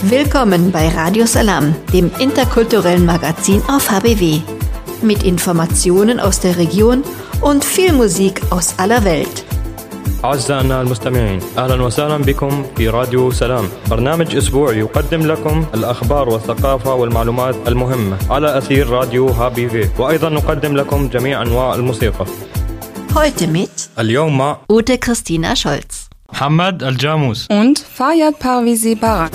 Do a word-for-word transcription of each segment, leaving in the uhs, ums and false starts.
Willkommen bei Radio Salam, dem interkulturellen Magazin auf H B W. Mit Informationen aus der Region und viel Musik aus aller Welt. أعزائنا المستمعين، أهلا وسهلا بكم في راديو سلام، برنامج أسبوعي يقدم لكم الأخبار والثقافة والمعلومات المهمة على أثير راديو ها بي في، وأيضا نقدم لكم جميع أنواع الموسيقى. Heute mit اليوم مع Ute Christina Scholz, محمد الجاموس und Fayad Parvizi Barak.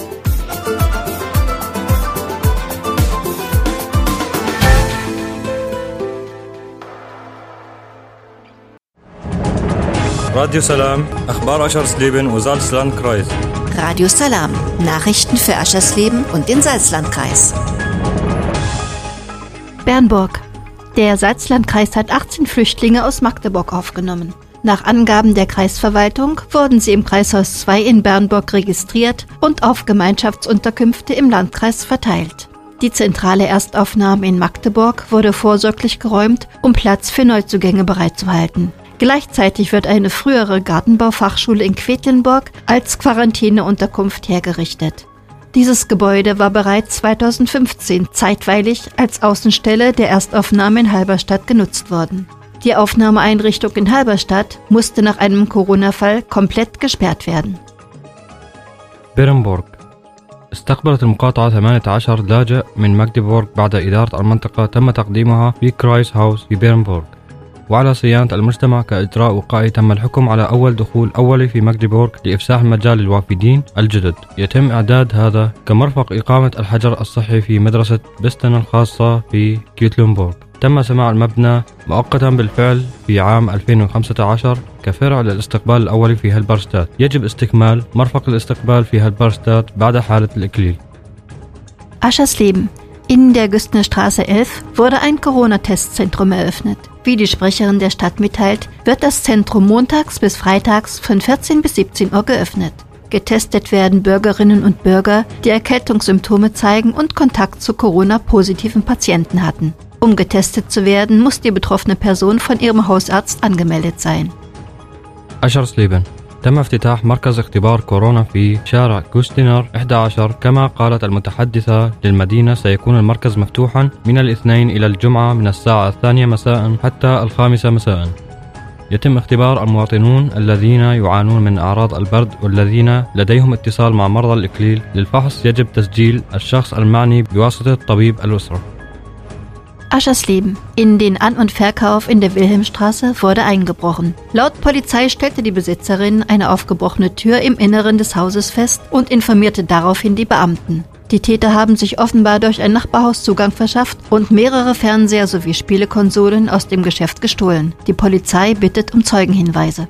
راديو سلام، أخبار Aschersleben und Salzlandkreis. Radio Salam, Nachrichten für Aschersleben und den Salzlandkreis. Bernburg. Der Salzlandkreis hat achtzehn Flüchtlinge aus Magdeburg aufgenommen. Nach Angaben der Kreisverwaltung wurden sie im Kreishaus zwei in Bernburg registriert und auf Gemeinschaftsunterkünfte im Landkreis verteilt. Die zentrale Erstaufnahme in Magdeburg wurde vorsorglich geräumt, um Platz für Neuzugänge bereitzuhalten. Gleichzeitig wird eine frühere Gartenbaufachschule in Quedlinburg als Quarantäneunterkunft hergerichtet. Dieses Gebäude war bereits zweitausendfünfzehn zeitweilig als Außenstelle der Erstaufnahme in Halberstadt genutzt worden. Die Aufnahmeeinrichtung in Halberstadt musste nach einem Corona-Fall komplett gesperrt werden. بيرنبورغ. استقبلت المقاطعة ثمانية عشر لاجئ من ماغديبورغ بعد إدارة المنطقة تم تقديمها في كرايس هاوس في بيرنبورغ. وعلى صيانة المجتمع كإجراء وقائي تم الحكم على أول دخول أولي في ماغديبورغ لإفساح المجال للوافدين الجدد. يتم إعداد هذا كمرفق إقامة الحجر الصحي في مدرسة بستن الخاصة في كيتلنبورغ. تم سماع المبنى مؤقتا بالفعل في عام ألفين وخمسة عشر كفرع للاستقبال الأولي في هلبرستاد. يجب استكمال مرفق الاستقبال في هلبرستاد بعد حالة الإكليل. Aschersleben. In der Güstner Straße elf wurde ein Corona-Testzentrum eröffnet. Wie die Sprecherin der Stadt mitteilt, wird das Zentrum montags bis freitags von vierzehn bis siebzehn Uhr geöffnet. Getestet werden Bürgerinnen und Bürger, die Erkältungssymptome zeigen und Kontakt zu Corona-positiven Patienten hatten. Um getestet zu werden, muss die betroffene Person von ihrem Hausarzt angemeldet sein. أشرسليبن. تم افتتاح مركز اختبار كورونا في شارع كوستينر إحدى عشر. كما قالت المتحدثة للمدينة سيكون المركز مفتوحا من الاثنين إلى الجمعة من الساعة الثانية مساء حتى الخامسة مساء. يتم اختبار المواطنون الذين يعانون من أعراض البرد والذين لديهم اتصال مع مرضى الإكليل. للفحص يجب تسجيل الشخص المعني بواسطة طبيب الأسرة. Aschersleben. In den An- und Verkauf in der Wilhelmstraße wurde eingebrochen. Laut Polizei stellte die Besitzerin eine aufgebrochene Tür im Inneren des Hauses fest und informierte daraufhin die Beamten. Die Täter haben sich offenbar durch ein Nachbarhaus Zugang verschafft und mehrere Fernseher sowie Spielekonsolen aus dem Geschäft gestohlen. Die Polizei bittet um Zeugenhinweise.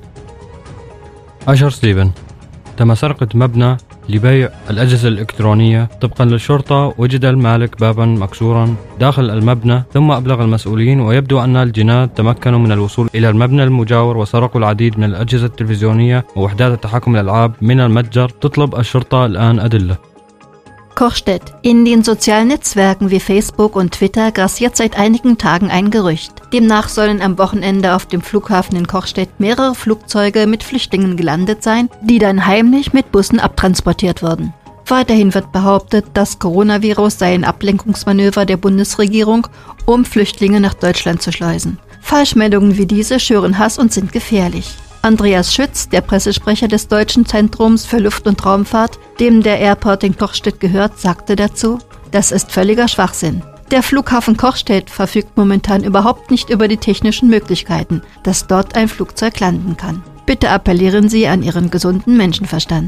أشرسليبن. تم سرقة مبنى لبيع الأجهزة الإلكترونية. طبقا للشرطة وجد المالك بابا مكسورا داخل المبنى ثم أبلغ المسؤولين، ويبدو أن الجنات تمكنوا من الوصول إلى المبنى المجاور وسرقوا العديد من الأجهزة التلفزيونية ووحدات التحكم الألعاب من المتجر. تطلب الشرطة الآن أدلة. Kochstedt. In den sozialen Netzwerken wie Facebook und Twitter grassiert seit einigen Tagen ein Gerücht. Demnach sollen am Wochenende auf dem Flughafen in Kochstedt mehrere Flugzeuge mit Flüchtlingen gelandet sein, die dann heimlich mit Bussen abtransportiert wurden. Weiterhin wird behauptet, das Coronavirus sei ein Ablenkungsmanöver der Bundesregierung, um Flüchtlinge nach Deutschland zu schleusen. Falschmeldungen wie diese schüren Hass und sind gefährlich. Andreas Schütz, der Pressesprecher des Deutschen Zentrums für Luft- und Raumfahrt, dem der Airport in Kochstedt gehört, sagte dazu: Das ist völliger Schwachsinn. Der Flughafen Kochstedt verfügt momentan überhaupt nicht über die technischen Möglichkeiten, dass dort ein Flugzeug landen kann. Bitte appellieren Sie an Ihren gesunden Menschenverstand.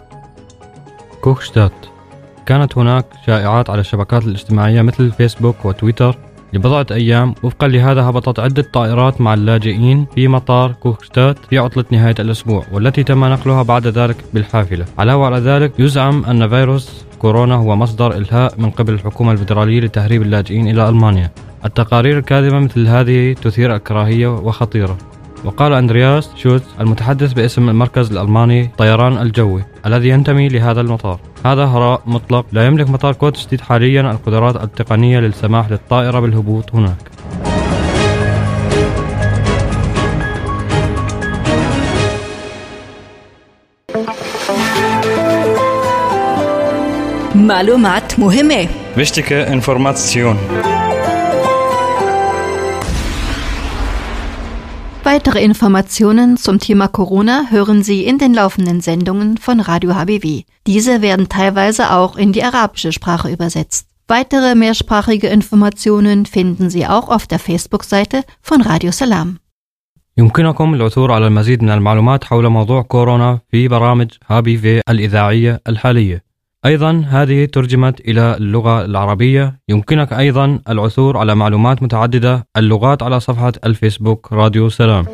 كوخشتات. كانت هناك شائعات على الشبكات الاجتماعية مثل فيسبوك وتويتر لبضعة أيام. وفقا لهذا هبطت عدة طائرات مع اللاجئين في مطار كوخشتات في عطلة نهاية الأسبوع، والتي تم نقلها بعد ذلك بالحافلة. علاوة على ذلك يزعم أن فيروس كورونا هو مصدر إلهاء من قبل الحكومة الفيدرالية لتهريب اللاجئين إلى ألمانيا. التقارير الكاذبة مثل هذه تثير الكراهية وخطيرة. وقال أندرياس شوتز المتحدث باسم المركز الألماني طيران الجوي الذي ينتمي لهذا المطار: هذا هراء مطلق. لا يملك مطار كوخشتات حاليا القدرات التقنية للسماح للطائرة بالهبوط هناك. معلومات مهمة. Wichtige Information. Weitere Informationen zum Thema Corona hören Sie in den laufenden Sendungen von Radio H B W. Diese werden teilweise auch in die arabische Sprache übersetzt. Weitere mehrsprachige Informationen finden Sie auch auf der Facebook-Seite von Radio Salam. يمكنكم العثور على المزيد من المعلومات حول موضوع كورونا في برامج هابي في الإذاعية الحالية. أيضا هذه ترجمت إلى اللغة العربية. يمكنك أيضا العثور على معلومات متعددة اللغات على صفحة الفيسبوك راديو سلام.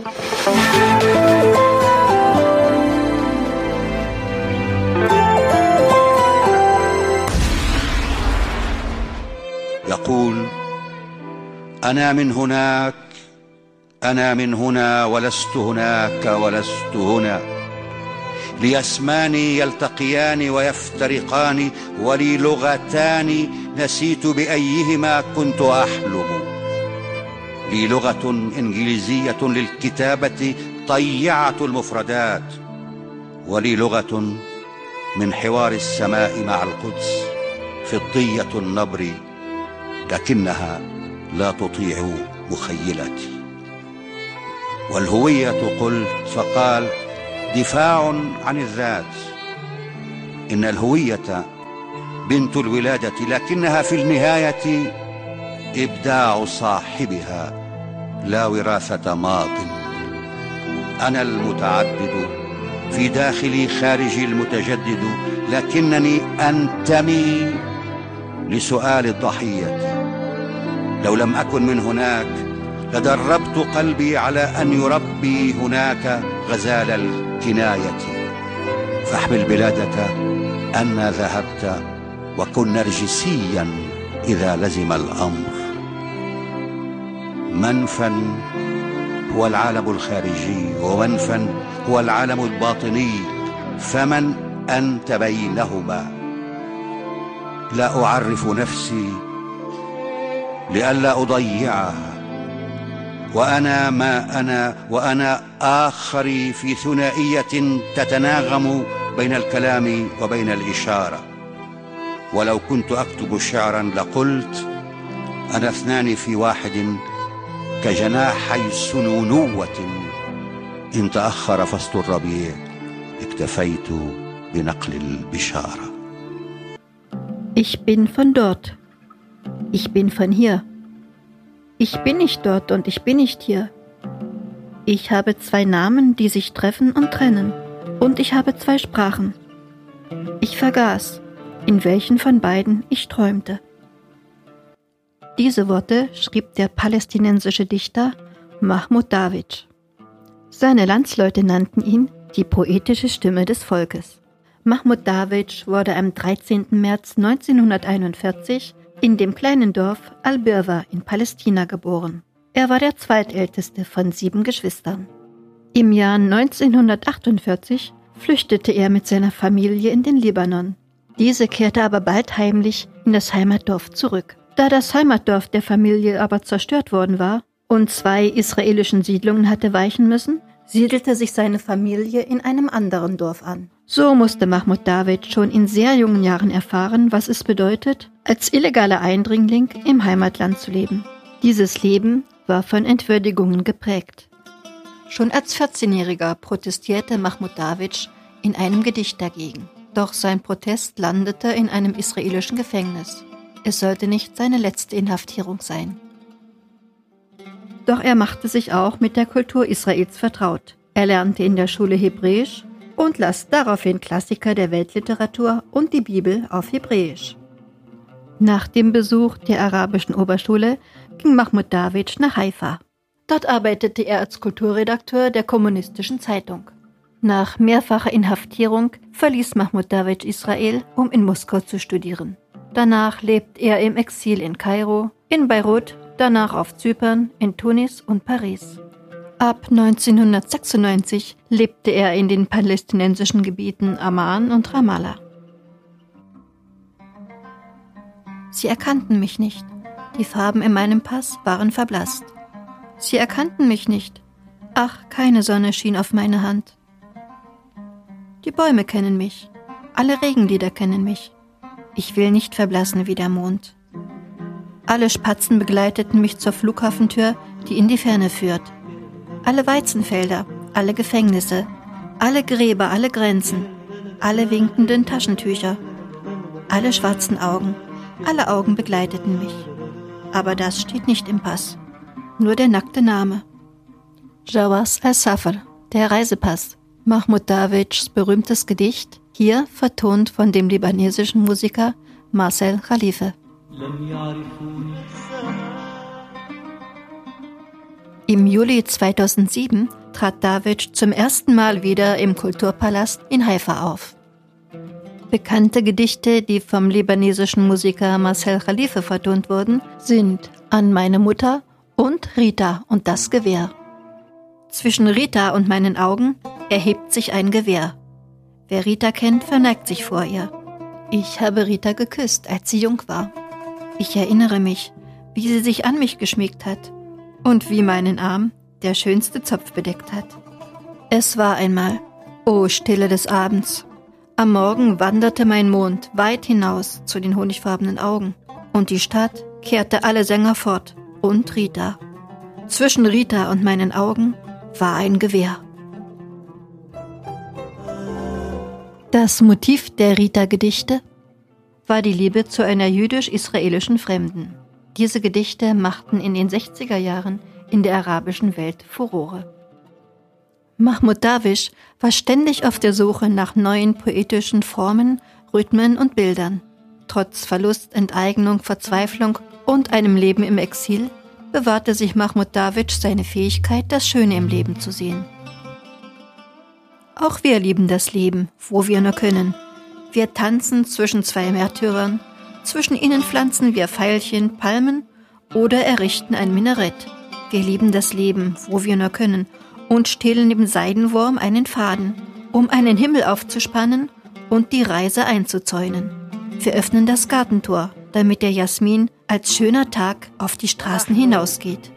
يقول: أنا من هناك، أنا من هنا ولست هناك ولست هنا، لي اسمان يلتقيان ويفترقان، ولي لغتان نسيت بأيهما كنت أحلم، لي لغة إنجليزية للكتابة طيعة المفردات، ولي لغة من حوار السماء مع القدس فضية النبر لكنها لا تطيع مخيلتي. والهوية قلت فقال: دفاع عن الذات. إن الهوية بنت الولادة، لكنها في النهاية إبداع صاحبها لا وراثة ماض. أنا المتعدد في داخلي خارجي المتجدد، لكنني أنتمي لسؤال الضحية. لو لم أكن من هناك لدربت قلبي على أن يربي هناك غزال الكناية. فاحمل بلادك أن ذهبت، وكن نرجسيا إذا لزم الأمر. منفى هو العالم الخارجي، ومنفى هو العالم الباطني، فمن أنت بينهما؟ لا أعرف نفسي لئلا أضيعها، وأنا ما أنا، وأنا آخري في ثنائية تتناغم بين الكلام وبين الإشارة. ولو كنت أكتب شعرا لقلت: أنا اثنان في واحد كجناحي سنونوة، إن تأخر فصل الربيع اكتفيت بنقل البشارة. Ich bin von dort. Ich bin von hier. Ich bin nicht dort und ich bin nicht hier. Ich habe zwei Namen, die sich treffen und trennen. Und ich habe zwei Sprachen. Ich vergaß, in welchen von beiden ich träumte. Diese Worte schrieb der palästinensische Dichter Mahmoud Darwitsch. Seine Landsleute nannten ihn die poetische Stimme des Volkes. Mahmoud Darwitsch wurde am dreizehnten März neunzehnhunderteinundvierzig in dem kleinen Dorf Al-Birwa in Palästina geboren. Er war der zweitälteste von sieben Geschwistern. Im Jahr neunzehnhundertachtundvierzig flüchtete er mit seiner Familie in den Libanon. Diese kehrte aber bald heimlich in das Heimatdorf zurück. Da das Heimatdorf der Familie aber zerstört worden war und zwei israelischen Siedlungen hatte weichen müssen, siedelte sich seine Familie in einem anderen Dorf an. So musste Mahmoud Darwitsch schon in sehr jungen Jahren erfahren, was es bedeutet, als illegaler Eindringling im Heimatland zu leben. Dieses Leben war von Entwürdigungen geprägt. Schon als vierzehnjähriger protestierte Mahmoud Darwitsch in einem Gedicht dagegen. Doch sein Protest landete in einem israelischen Gefängnis. Es sollte nicht seine letzte Inhaftierung sein. Doch er machte sich auch mit der Kultur Israels vertraut. Er lernte in der Schule Hebräisch und las daraufhin Klassiker der Weltliteratur und die Bibel auf Hebräisch. Nach dem Besuch der arabischen Oberschule ging Mahmoud Darwitsch nach Haifa. Dort arbeitete er als Kulturredakteur der kommunistischen Zeitung. Nach mehrfacher Inhaftierung verließ Mahmoud Darwitsch Israel, um in Moskau zu studieren. Danach lebt er im Exil in Kairo, in Beirut, danach auf Zypern, in Tunis und Paris. Ab neunzehnhundertsechsundneunzig lebte er in den palästinensischen Gebieten Amman und Ramallah. Sie erkannten mich nicht. Die Farben in meinem Pass waren verblasst. Sie erkannten mich nicht. Ach, keine Sonne schien auf meine Hand. Die Bäume kennen mich. Alle Regenlieder kennen mich. Ich will nicht verblassen wie der Mond. Alle Spatzen begleiteten mich zur Flughafentür, die in die Ferne führt. Alle Weizenfelder, alle Gefängnisse, alle Gräber, alle Grenzen, alle winkenden Taschentücher, alle schwarzen Augen, alle Augen begleiteten mich. Aber das steht nicht im Pass, nur der nackte Name. Jawaz al-Safar, der Reisepass, Mahmoud Darwishs berühmtes Gedicht, hier vertont von dem libanesischen Musiker Marcel Khalife. Im Juli zweitausendsieben trat Darwish zum ersten Mal wieder im Kulturpalast in Haifa auf. Bekannte Gedichte, die vom libanesischen Musiker Marcel Khalife vertont wurden, sind An meine Mutter und Rita und das Gewehr. Zwischen Rita und meinen Augen erhebt sich ein Gewehr. Wer Rita kennt, verneigt sich vor ihr. Ich habe Rita geküsst, als sie jung war. Ich erinnere mich, wie sie sich an mich geschmiegt hat und wie meinen Arm der schönste Zopf bedeckt hat. Es war einmal, o Stille des Abends. Am Morgen wanderte mein Mond weit hinaus zu den honigfarbenen Augen und die Stadt kehrte alle Sänger fort und Rita. Zwischen Rita und meinen Augen war ein Gewehr. Das Motiv der Rita-Gedichte war die Liebe zu einer jüdisch-israelischen Fremden. Diese Gedichte machten in den sechziger Jahren in der arabischen Welt Furore. Mahmoud Darwish war ständig auf der Suche nach neuen poetischen Formen, Rhythmen und Bildern. Trotz Verlust, Enteignung, Verzweiflung und einem Leben im Exil bewahrte sich Mahmoud Darwish seine Fähigkeit, das Schöne im Leben zu sehen. Auch wir lieben das Leben, wo wir nur können. Wir tanzen zwischen zwei Märtyrern, zwischen ihnen pflanzen wir Veilchen, Palmen oder errichten ein Minarett. Wir lieben das Leben, wo wir nur können, und stehlen dem Seidenwurm einen Faden, um einen Himmel aufzuspannen und die Reise einzuzäunen. Wir öffnen das Gartentor, damit der Jasmin als schöner Tag auf die Straßen hinausgeht.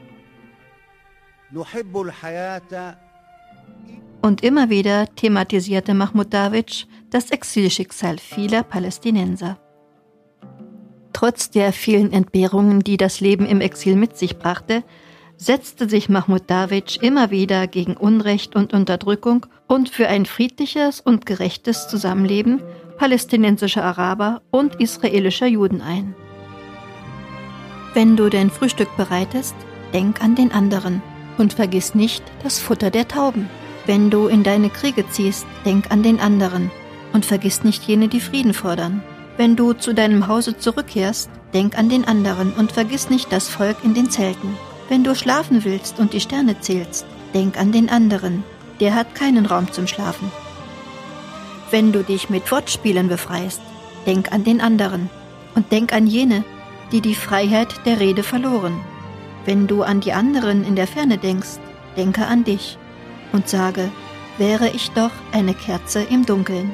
Und immer wieder thematisierte Mahmoud Darwish das Exilschicksal vieler Palästinenser. Trotz der vielen Entbehrungen, die das Leben im Exil mit sich brachte, setzte sich Mahmoud Darwish immer wieder gegen Unrecht und Unterdrückung und für ein friedliches und gerechtes Zusammenleben palästinensischer Araber und israelischer Juden ein. Wenn du dein Frühstück bereitest, denk an den anderen und vergiss nicht das Futter der Tauben. Wenn du in deine Kriege ziehst, denk an den anderen und vergiss nicht jene, die Frieden fordern. Wenn du zu deinem Hause zurückkehrst, denk an den anderen und vergiss nicht das Volk in den Zelten. Wenn du schlafen willst und die Sterne zählst, denk an den anderen, der hat keinen Raum zum Schlafen. Wenn du dich mit Wortspielen befreist, denk an den anderen und denk an jene, die die Freiheit der Rede verloren. Wenn du an die anderen in der Ferne denkst, denke an dich und sage, wäre ich doch eine Kerze im Dunkeln.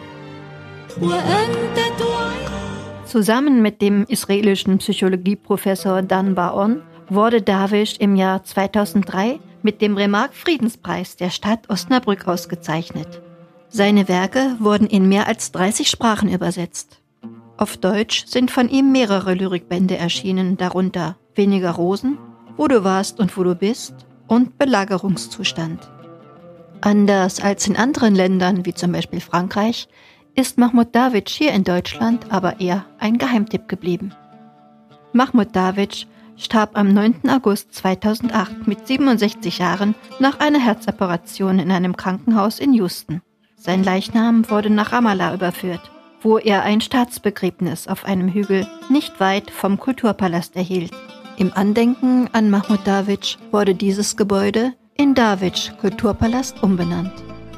Zusammen mit dem israelischen Psychologieprofessor Dan Bar-On wurde Darwish im Jahr zweitausenddrei mit dem Remarque-Friedenspreis der Stadt Osnabrück ausgezeichnet. Seine Werke wurden in mehr als dreißig Sprachen übersetzt. Auf Deutsch sind von ihm mehrere Lyrikbände erschienen, darunter Weniger Rosen, Wo du warst und wo du bist und Belagerungszustand. Anders als in anderen Ländern, wie zum Beispiel Frankreich, ist Mahmoud Darwish hier in Deutschland aber eher ein Geheimtipp geblieben. Mahmoud Darwish starb am neunten August zweitausendacht mit siebenundsechzig Jahren nach einer Herzoperation in einem Krankenhaus in Houston. Sein Leichnam wurde nach Ramallah überführt, wo er ein Staatsbegräbnis auf einem Hügel nicht weit vom Kulturpalast erhielt. Im Andenken an Mahmoud Darwish wurde dieses Gebäude in Darwish Kulturpalast umbenannt.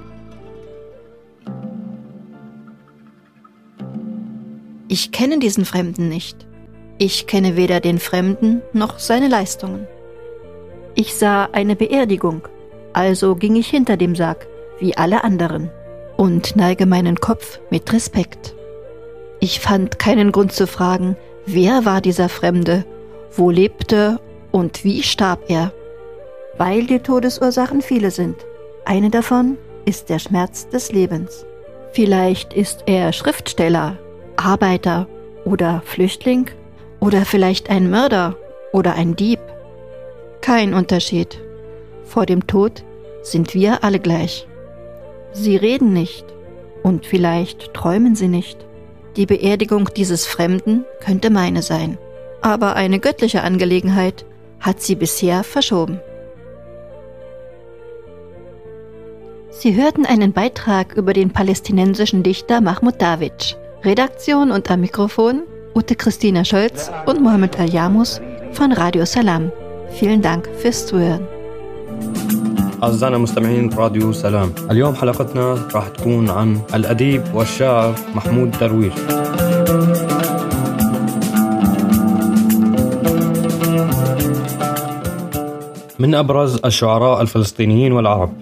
Ich kenne diesen Fremden nicht. Ich kenne weder den Fremden noch seine Leistungen. Ich sah eine Beerdigung, also ging ich hinter dem Sarg, wie alle anderen, und neige meinen Kopf mit Respekt. Ich fand keinen Grund zu fragen, wer war dieser Fremde, wo lebte und wie starb er, weil die Todesursachen viele sind. Eine davon ist der Schmerz des Lebens. Vielleicht ist er Schriftsteller, Arbeiter oder Flüchtling oder vielleicht ein Mörder oder ein Dieb. Kein Unterschied. Vor dem Tod sind wir alle gleich. Sie reden nicht und vielleicht träumen sie nicht. Die Beerdigung dieses Fremden könnte meine sein, aber eine göttliche Angelegenheit hat sie bisher verschoben. Sie hörten einen Beitrag über den palästinensischen Dichter Mahmoud Darwich. Redaktion und am Mikrofon Ute Christina Scholz und Mohammed Al-Yamus von Radio Salam. Vielen Dank fürs Zuhören. أعزائنا مستمعين راديو سلام، اليوم حلقتنا راح تكون عن الأديب والشاعر محمود درويش. من أبرز الشعراء الفلسطينيين والعرب،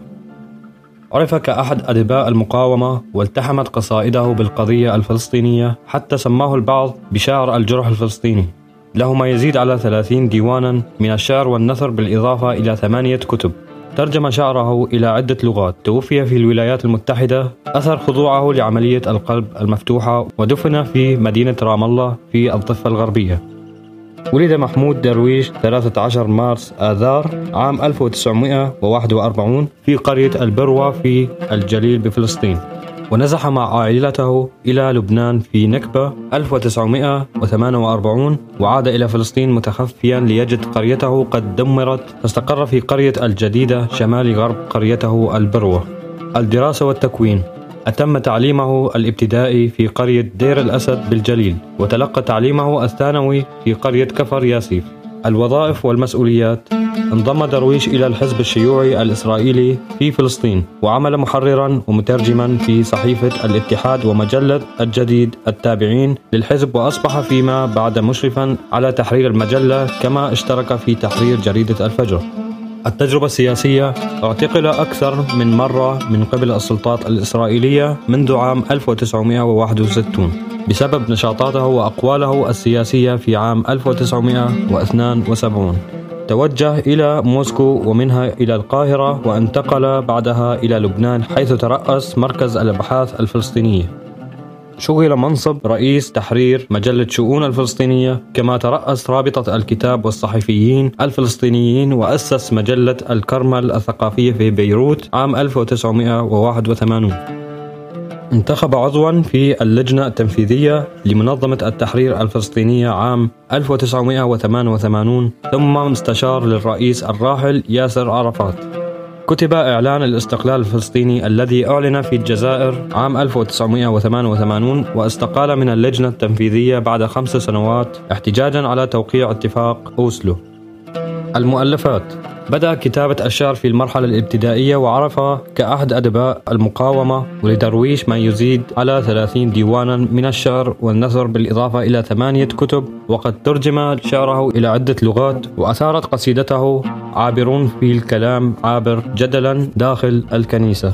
عرف كأحد أدباء المقاومة والتحمت قصائده بالقضية الفلسطينية حتى سماه البعض بشاعر الجرح الفلسطيني. له ما يزيد على ثلاثين ديوانا من الشعر والنثر بالإضافة إلى ثمانية كتب. ترجم شعره إلى عدة لغات. توفي في الولايات المتحدة أثر خضوعه لعملية القلب المفتوحة، ودفن في مدينة رام الله في الضفة الغربية. ولد محمود درويش ثلاثة عشر مارس آذار عام ألف وتسعمائة وواحد وأربعين في قرية البروة في الجليل بفلسطين، ونزح مع عائلته إلى لبنان في نكبة ألف وتسعمائة وثمانية وأربعين، وعاد إلى فلسطين متخفيا ليجد قريته قد دمرت، فاستقر في قرية الجديدة شمال غرب قريته البروة. الدراسة والتكوين: أتم تعليمه الابتدائي في قرية دير الأسد بالجليل، وتلقى تعليمه الثانوي في قرية كفر ياسيف. الوظائف والمسؤوليات: انضم درويش إلى الحزب الشيوعي الإسرائيلي في فلسطين، وعمل محررا ومترجما في صحيفة الاتحاد ومجلة الجديد التابعين للحزب، وأصبح فيما بعد مشرفا على تحرير المجلة، كما اشترك في تحرير جريدة الفجر. التجربة السياسية: اعتقل أكثر من مرة من قبل السلطات الإسرائيلية منذ عام ألف وتسعمائة وواحد وستين بسبب نشاطاته وأقواله السياسية. في عام ألف وتسعمائة واثنين وسبعين توجه إلى موسكو ومنها إلى القاهرة، وانتقل بعدها إلى لبنان حيث ترأس مركز الأبحاث الفلسطينية. شغل منصب رئيس تحرير مجلة شؤون الفلسطينية، كما ترأس رابطة الكتاب والصحفيين الفلسطينيين، وأسس مجلة الكرمل الثقافية في بيروت عام ألف وتسعمائة وواحد وثمانين. انتخب عضوا في اللجنة التنفيذية لمنظمة التحرير الفلسطينية عام ألف وتسعمائة وثمانية وثمانين، ثم مستشار للرئيس الراحل ياسر عرفات. كتب إعلان الاستقلال الفلسطيني الذي أعلن في الجزائر عام ألف وتسعمائة وثمانية وثمانين، واستقال من اللجنة التنفيذية بعد خمس سنوات احتجاجا على توقيع اتفاق أوسلو. المؤلفات: بدأ كتابة الشعر في المرحلة الابتدائية، وعرف كأحد أدباء المقاومة. ولدرويش ما يزيد على ثلاثين ديوانا من الشعر والنثر بالإضافة إلى ثمانية كتب، وقد ترجم شعره إلى عدة لغات. وأثارت قصيدته عابرون في الكلام عابر جدلا داخل الكنيسة.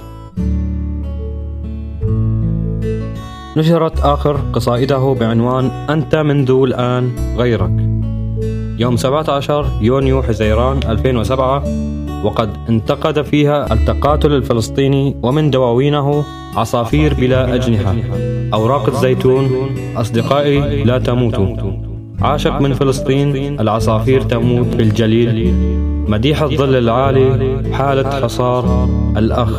نشرت آخر قصائده بعنوان أنت منذ الآن غيرك يوم سبعة عشر يونيو حزيران ألفين وسبعة، وقد انتقد فيها التقاتل الفلسطيني. ومن دواوينه: عصافير بلا أجنحة، أوراق الزيتون، أصدقائي لا تموتوا، عاشق من فلسطين، العصافير تموت في الجليل، مديح الظل العالي، حالة حصار الأخ.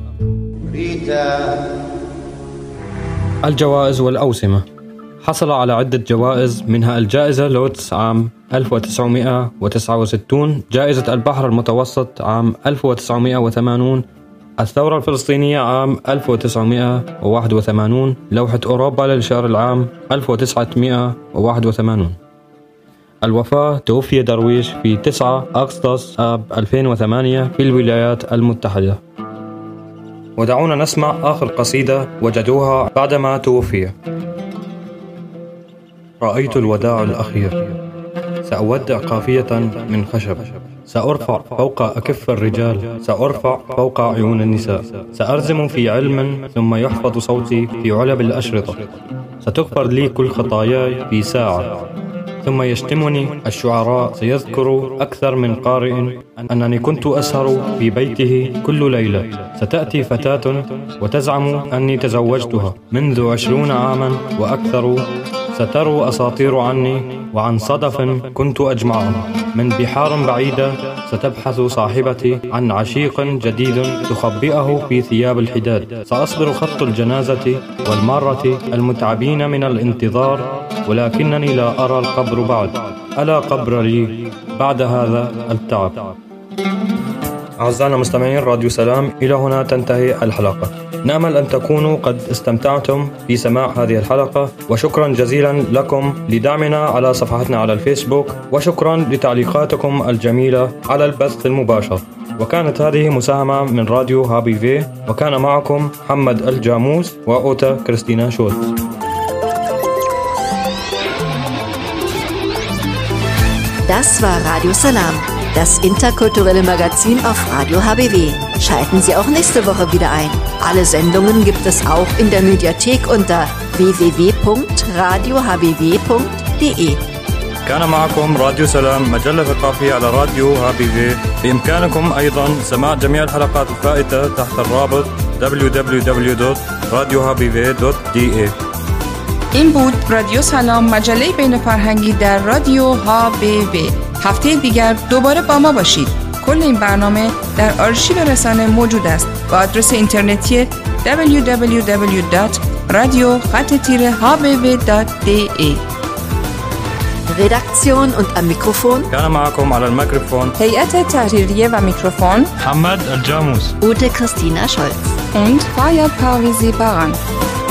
الجوائز والأوسمة: حصل على عدة جوائز، منها الجائزة لوتس عام ألف وتسعمائة وتسعة وستين، جائزة البحر المتوسط عام ألف وتسعمائة وثمانين، الثورة الفلسطينية عام ألف وتسعمائة وواحد وثمانين، لوحة أوروبا للشعر العام ألف وتسعمائة وواحد وثمانين. الوفاة: توفي درويش في تسعة أغسطس آب ألفين وثمانية في الولايات المتحدة. ودعونا نسمع آخر قصيدة وجدوها بعدما توفي. رأيت الوداع الأخير، سأودع قافية من خشب، سأرفع فوق أكف الرجال، سأرفع فوق عيون النساء، سأرزم في علم ثم يحفظ صوتي في علب الأشرطة، ستغفر لي كل خطاياي في ساعة، ثم يشتمني الشعراء، سيذكر أكثر من قارئ أنني كنت أسهر في بيته كل ليلة، ستأتي فتاة وتزعم أني تزوجتها منذ عشرون عاما وأكثر، ستروا أساطير عني وعن صدف كنت أجمعهم. من بحار بعيدة ستبحث صاحبتي عن عشيق جديد تخبئه في ثياب الحداد. سأصبر خط الجنازة والمارة المتعبين من الانتظار، ولكنني لا أرى القبر بعد. ألا قبر لي بعد هذا التعب. أعزائنا المستمعين راديو سلام، إلى هنا تنتهي الحلقة. نأمل أن تكونوا قد استمتعتم في سماع هذه الحلقة، وشكرا جزيلا لكم لدعمنا على صفحتنا على الفيسبوك، وشكرا لتعليقاتكم الجميلة على البث المباشر. وكانت هذه مساهمة من راديو هابي في، وكان معكم محمد الجاموس وأوتا كريستينا شولتز. Das war Radio Salam, das interkulturelle Magazin auf Radio H B W. Schalten Sie auch nächste Woche wieder ein. Alle Sendungen gibt es auch in der Mediathek unter w w w punkt radio h b w punkt d e. كان معكم راديو سلام، مجلة ثقافية على راديو ها بي في. بإمكانكم أيضا سماع جميع الحلقات الفائتة تحت الرابط دبليو دبليو دبليو دوت رادیو ها بی وی دوت دی ای. این بود رادیو سلام، مجله بین فرهنگی در رادیو ها بی وی. هفته دیگر دوباره با ما باشید. کل این برنامه در آرشیو رسانه موجود است با آدرس اینترنتی دبلیو دبلیو دبلیو دات رادیو خط تیره ها بی وی دات دی ای. Redaktion und am Mikrofon كان معكم على الميكروفون هيئت تحريرية و میکروفون محمد الجاموس Ute Christina Scholz und Fayad Parvizi Baran.